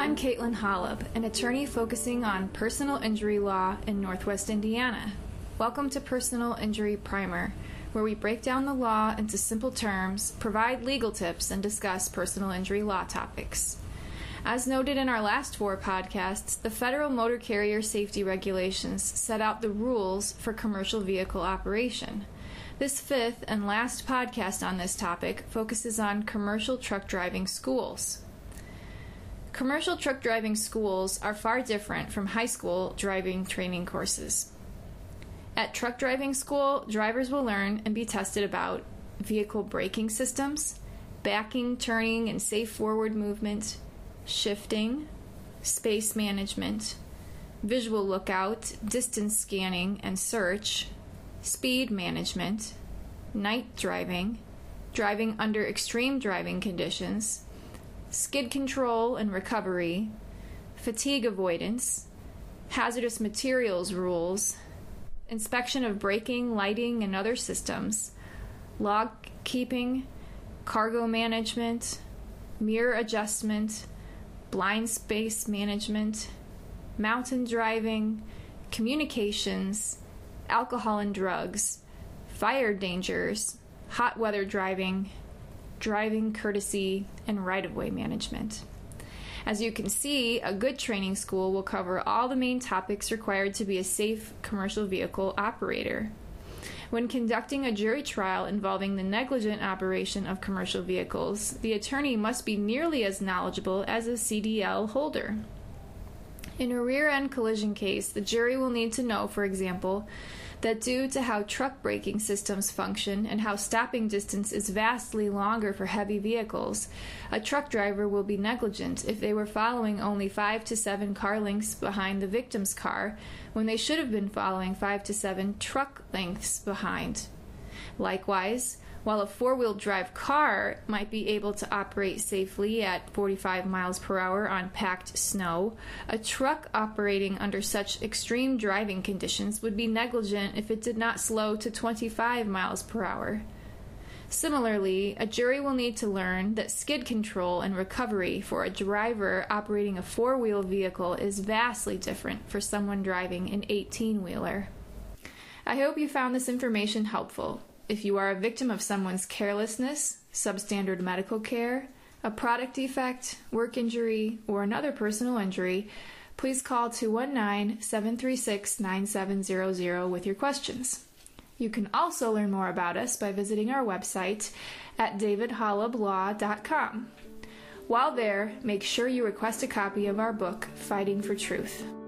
I'm Caitlin Holub, an attorney focusing on personal injury law in Northwest Indiana. Welcome to Personal Injury Primer, where we break down the law into simple terms, provide legal tips, and discuss personal injury law topics. As noted in our last 4 podcasts, the Federal Motor Carrier Safety Regulations set out the rules for commercial vehicle operation. This 5th and last podcast on this topic focuses on commercial truck driving schools. Commercial truck driving schools are far different from high school driving training courses. At truck driving school, drivers will learn and be tested about vehicle braking systems, backing, turning, and safe forward movement, shifting, space management, visual lookout, distance scanning and search, speed management, night driving, driving under extreme driving conditions, skid control and recovery, fatigue avoidance, hazardous materials rules, inspection of braking, lighting, and other systems, log keeping, cargo management, mirror adjustment, blind space management, mountain driving, communications, alcohol and drugs, fire dangers, hot weather driving, driving courtesy, and right-of-way management. As you can see, a good training school will cover all the main topics required to be a safe commercial vehicle operator. When conducting a jury trial involving the negligent operation of commercial vehicles, the attorney must be nearly as knowledgeable as a CDL holder. In a rear-end collision case, the jury will need to know, for example, that due to how truck braking systems function and how stopping distance is vastly longer for heavy vehicles, a truck driver will be negligent if they were following only 5 to 7 car lengths behind the victim's car when they should have been following 5 to 7 truck lengths behind. Likewise, while a 4-wheel drive car might be able to operate safely at 45 miles per hour on packed snow, a truck operating under such extreme driving conditions would be negligent if it did not slow to 25 miles per hour. Similarly, a jury will need to learn that skid control and recovery for a driver operating a 4-wheel vehicle is vastly different for someone driving an 18-wheeler. I hope you found this information helpful. If you are a victim of someone's carelessness, substandard medical care, a product defect, work injury, or another personal injury, please call 219-736-9700 with your questions. You can also learn more about us by visiting our website at davidholublaw.com. While there, make sure you request a copy of our book, Fighting for Truth.